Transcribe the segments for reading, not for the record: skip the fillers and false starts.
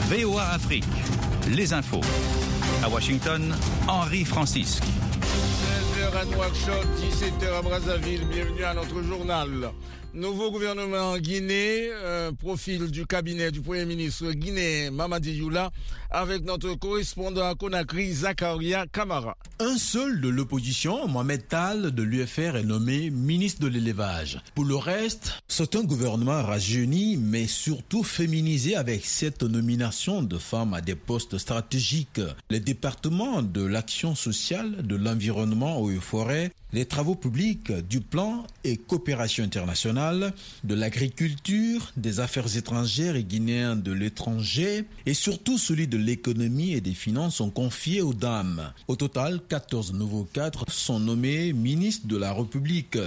VOA Afrique, les infos. À Washington, Henri Francisque. 16h à Nouakchott, 17h à Brazzaville. Bienvenue à notre journal. Nouveau gouvernement en Guinée, profil du cabinet du Premier ministre guinéen Mamadi Youla, avec notre correspondant à Conakry, Zakaria Kamara. Un seul de l'opposition, Mohamed Tal de l'UFR, est nommé ministre de l'élevage. Pour le reste, c'est un gouvernement rajeuni, mais surtout féminisé avec cette nomination de femmes à des postes stratégiques. Les départements de l'action sociale, de l'environnement, eaux et forêts, les travaux publics, du plan et coopération internationale, de l'agriculture, des affaires étrangères et guinéens de l'étranger, et surtout celui de l'économie et des finances sont confiés aux dames. Au total, 14 nouveaux cadres sont nommés ministres de la République.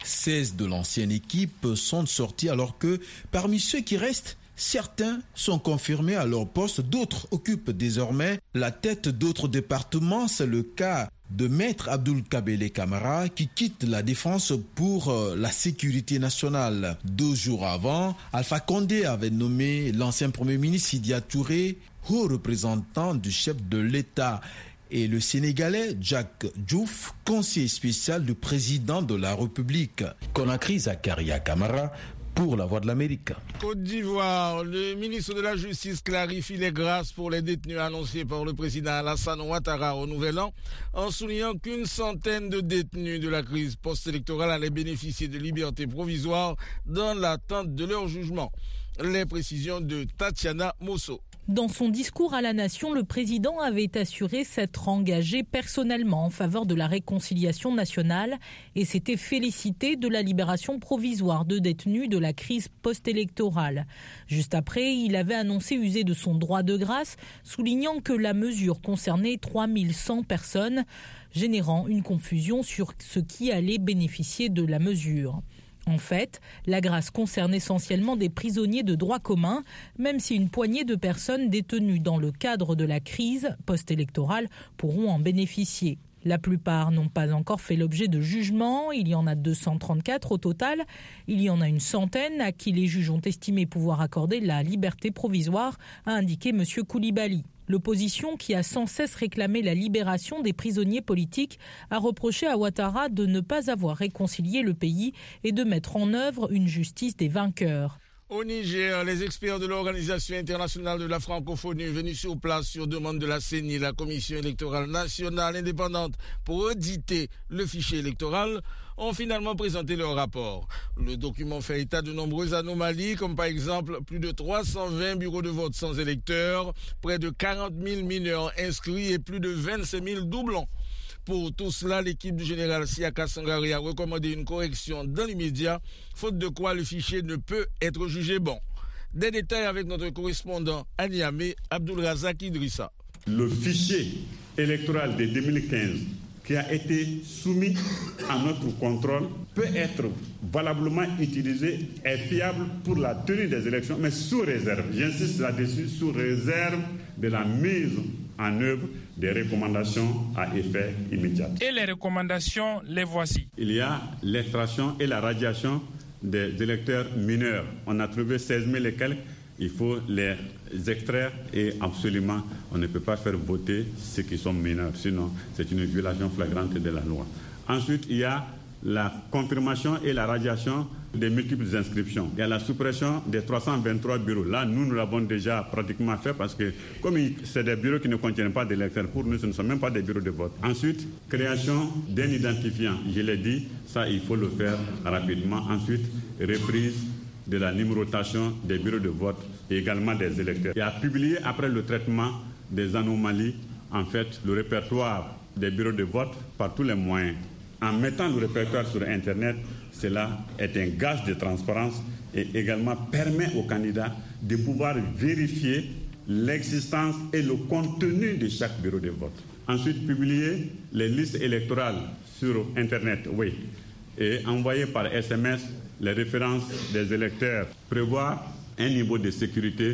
16 de l'ancienne équipe sont sortis alors que parmi ceux qui restent, certains sont confirmés à leur poste, d'autres occupent désormais la tête d'autres départements. C'est le cas de Maître Abdoul Kabele Kamara qui quitte la défense pour la sécurité nationale. 2 jours avant, Alpha Condé avait nommé l'ancien Premier ministre Sidia Touré haut représentant du chef de l'État et le Sénégalais Jack Diouf, conseiller spécial du président de la République. Conakry, Zakaria Kamara pour la Voix de l'Amérique. Côte d'Ivoire, le ministre de la Justice clarifie les grâces pour les détenus annoncés par le président Alassane Ouattara au Nouvel An, en soulignant qu'une centaine de détenus de la crise post-électorale allaient bénéficier de liberté provisoire dans l'attente de leur jugement. Les précisions de Tatiana Mosso. Dans son discours à la nation, le président avait assuré s'être engagé personnellement en faveur de la réconciliation nationale et s'était félicité de la libération provisoire de détenus de la crise post-électorale. Juste après, il avait annoncé user de son droit de grâce, soulignant que la mesure concernait 3100 personnes, générant une confusion sur ce qui allait bénéficier de la mesure. En fait, la grâce concerne essentiellement des prisonniers de droit commun, même si une poignée de personnes détenues dans le cadre de la crise post-électorale pourront en bénéficier. La plupart n'ont pas encore fait l'objet de jugement, il y en a 234 au total, il y en a une centaine à qui les juges ont estimé pouvoir accorder la liberté provisoire, a indiqué M. Koulibaly. L'opposition, qui a sans cesse réclamé la libération des prisonniers politiques, a reproché à Ouattara de ne pas avoir réconcilié le pays et de mettre en œuvre une justice des vainqueurs. Au Niger, les experts de l'Organisation internationale de la francophonie venus sur place sur demande de la CENI, la Commission électorale nationale indépendante, pour auditer le fichier électoral, ont finalement présenté leur rapport. Le document fait état de nombreuses anomalies, comme par exemple plus de 320 bureaux de vote sans électeurs, près de 40 000 mineurs inscrits et plus de 25 000 doublons. Pour tout cela, l'équipe du général Siaka Sangari a recommandé une correction dans l'immédiat, faute de quoi le fichier ne peut être jugé bon. Des détails avec notre correspondant à Niamey, Abdoul Razak Idrissa. Le fichier électoral de 2015 qui a été soumis à notre contrôle peut être valablement utilisé et fiable pour la tenue des élections, mais sous réserve, j'insiste là-dessus, sous réserve de la mise en œuvre des recommandations à effet immédiat. Et les recommandations, les voici. Il y a l'extraction et la radiation des électeurs mineurs. On a trouvé 16 000 et quelques. Il faut les extraire et absolument, on ne peut pas faire voter ceux qui sont mineurs. Sinon, c'est une violation flagrante de la loi. Ensuite, il y a la confirmation et la radiation des multiples inscriptions. Il y a la suppression des 323 bureaux. Là, nous l'avons déjà pratiquement fait parce que comme c'est des bureaux qui ne contiennent pas d'électeurs, pour nous, ce ne sont même pas des bureaux de vote. Ensuite, création d'un identifiant. Je l'ai dit, ça, il faut le faire rapidement. Ensuite, reprise de la numérotation des bureaux de vote et également des électeurs. Et à publier après le traitement des anomalies, en fait, le répertoire des bureaux de vote par tous les moyens. En mettant le répertoire sur Internet, cela est un gage de transparence et également permet aux candidats de pouvoir vérifier l'existence et le contenu de chaque bureau de vote. Ensuite, publier les listes électorales sur Internet, oui, et envoyer par SMS les références des électeurs. Prévoir un niveau de sécurité pour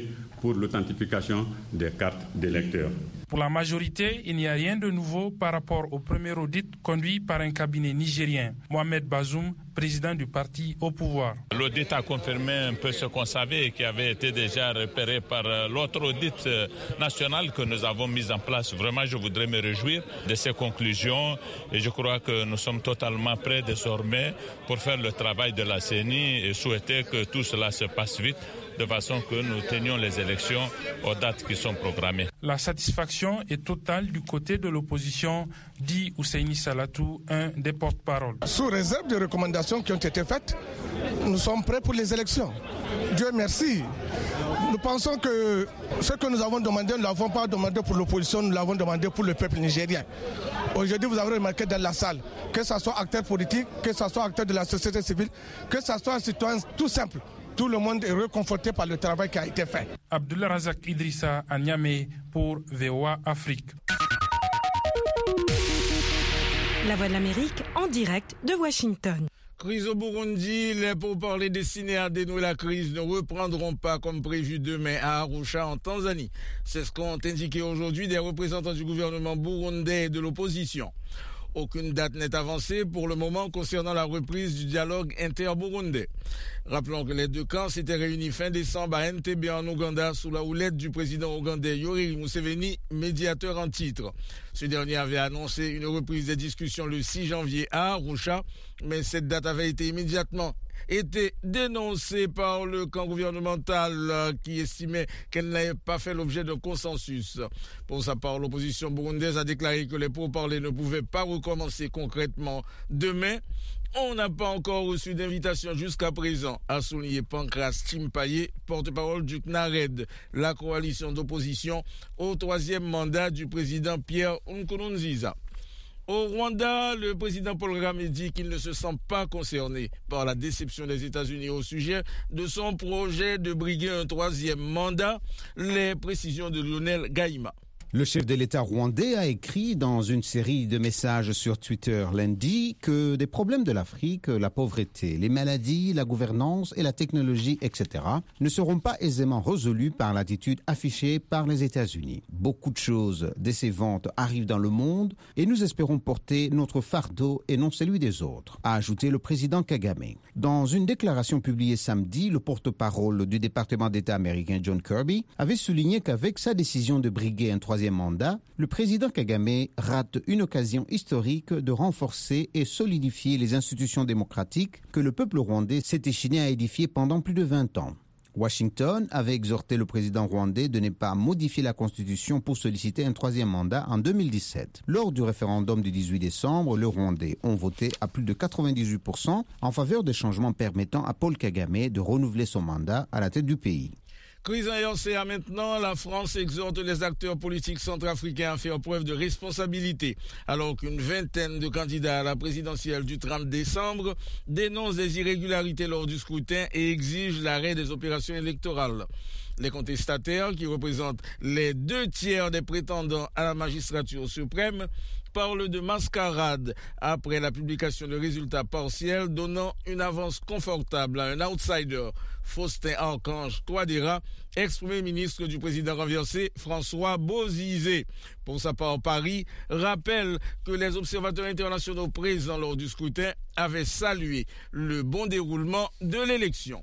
pour l'authentification des cartes d'électeurs. Pour la majorité, il n'y a rien de nouveau par rapport au premier audit conduit par un cabinet nigérien. Mohamed Bazoum, président du parti au pouvoir. L'audit a confirmé un peu ce qu'on savait et qui avait été déjà repéré par l'autre audit national que nous avons mis en place. Vraiment, je voudrais me réjouir de ces conclusions et je crois que nous sommes totalement prêts désormais pour faire le travail de la CENI et souhaiter que tout cela se passe vite, de façon que nous tenions les élections aux dates qui sont programmées. La satisfaction est totale du côté de l'opposition, dit Ousseini Salatou, un des porte-parole. Sous réserve des recommandations qui ont été faites, nous sommes prêts pour les élections. Dieu merci. Nous pensons que ce que nous avons demandé, nous ne l'avons pas demandé pour l'opposition, nous l'avons demandé pour le peuple nigérien. Aujourd'hui, vous avez remarqué dans la salle, que ce soit acteurs politiques, que ce soit acteurs de la société civile, que ce soit citoyens tout simple. Tout le monde est réconforté par le travail qui a été fait. Abdullah Razak Idrissa à Niamey pour VOA Afrique. La Voix de l'Amérique en direct de Washington. Crise au Burundi, les pourparlers destinés à dénouer la crise ne reprendront pas comme prévu demain à Arusha en Tanzanie. C'est ce qu'ont indiqué aujourd'hui des représentants du gouvernement burundais et de l'opposition. Aucune date n'est avancée pour le moment concernant la reprise du dialogue inter-burundais. Rappelons que les deux camps s'étaient réunis fin décembre à Entebbe en Ouganda sous la houlette du président ougandais Yoweri Museveni, médiateur en titre. Ce dernier avait annoncé une reprise des discussions le 6 janvier à Arusha, mais cette date avait été immédiatement dénoncée par le camp gouvernemental qui estimait qu'elle n'avait pas fait l'objet d'un consensus. Pour sa part, l'opposition burundaise a déclaré que les pourparlers ne pouvaient pas recommencer concrètement demain. On n'a pas encore reçu d'invitation jusqu'à présent, a souligné Pancras Chimpaye, porte-parole du CNARED, la coalition d'opposition au troisième mandat du président Pierre Nkurunziza. Au Rwanda, le président Paul Kagame dit qu'il ne se sent pas concerné par la déception des États-Unis au sujet de son projet de briguer un troisième mandat. Les précisions de Lionel Gaïma. Le chef de l'État rwandais a écrit dans une série de messages sur Twitter lundi que des problèmes de l'Afrique, la pauvreté, les maladies, la gouvernance et la technologie, etc., ne seront pas aisément résolus par l'attitude affichée par les États-Unis. Beaucoup de choses décevantes arrivent dans le monde et nous espérons porter notre fardeau et non celui des autres, a ajouté le président Kagame. Dans une déclaration publiée samedi, le porte-parole du département d'État américain John Kirby avait souligné qu'avec sa décision de briguer un troisième mandat, le président Kagame rate une occasion historique de renforcer et solidifier les institutions démocratiques que le peuple rwandais s'est échiné à édifier pendant plus de 20 ans. Washington avait exhorté le président rwandais de ne pas modifier la Constitution pour solliciter un troisième mandat en 2017. Lors du référendum du 18 décembre, les Rwandais ont voté à plus de 98% en faveur des changements permettant à Paul Kagame de renouveler son mandat à la tête du pays. Crise en RCA maintenant, la France exhorte les acteurs politiques centrafricains à faire preuve de responsabilité, alors qu'une vingtaine de candidats à la présidentielle du 30 décembre dénoncent des irrégularités lors du scrutin et exigent l'arrêt des opérations électorales. Les contestataires, qui représentent les 2/3 des prétendants à la magistrature suprême, parlent de mascarade après la publication de résultats partiels donnant une avance confortable à un outsider, Faustin Archange Touadéra, ex-premier ministre du président renversé François Bozizé. Pour sa part, Paris rappelle que les observateurs internationaux présents lors du scrutin avaient salué le bon déroulement de l'élection.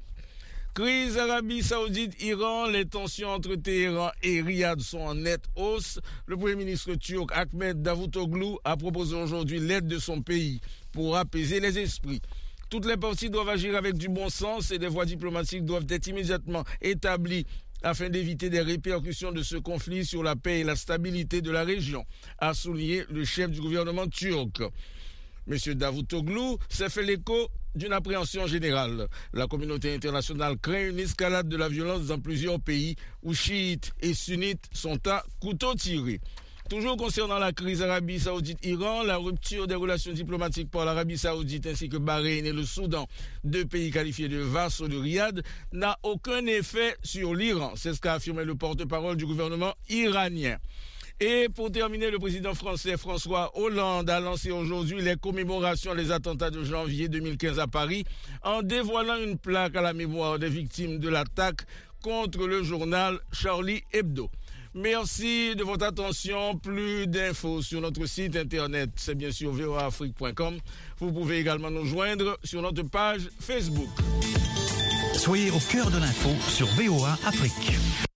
Crise Arabie Saoudite-Iran, les tensions entre Téhéran et Riyad sont en nette hausse. Le Premier ministre turc Ahmed Davutoglu a proposé aujourd'hui l'aide de son pays pour apaiser les esprits. Toutes les parties doivent agir avec du bon sens et des voies diplomatiques doivent être immédiatement établies afin d'éviter des répercussions de ce conflit sur la paix et la stabilité de la région, a souligné le chef du gouvernement turc. M. Davutoglu s'est fait l'écho d'une appréhension générale. La communauté internationale craint une escalade de la violence dans plusieurs pays où chiites et sunnites sont à couteau tiré. Toujours concernant la crise Arabie Saoudite-Iran, la rupture des relations diplomatiques par l'Arabie Saoudite ainsi que Bahreïn et le Soudan, deux pays qualifiés de vassaux de Riyad, n'a aucun effet sur l'Iran. C'est ce qu'a affirmé le porte-parole du gouvernement iranien. Et pour terminer, le président français François Hollande a lancé aujourd'hui les commémorations des attentats de janvier 2015 à Paris en dévoilant une plaque à la mémoire des victimes de l'attaque contre le journal Charlie Hebdo. Merci de votre attention. Plus d'infos sur notre site internet, c'est bien sûr voaafrique.com. Vous pouvez également nous joindre sur notre page Facebook. Soyez au cœur de l'info sur VOA Afrique.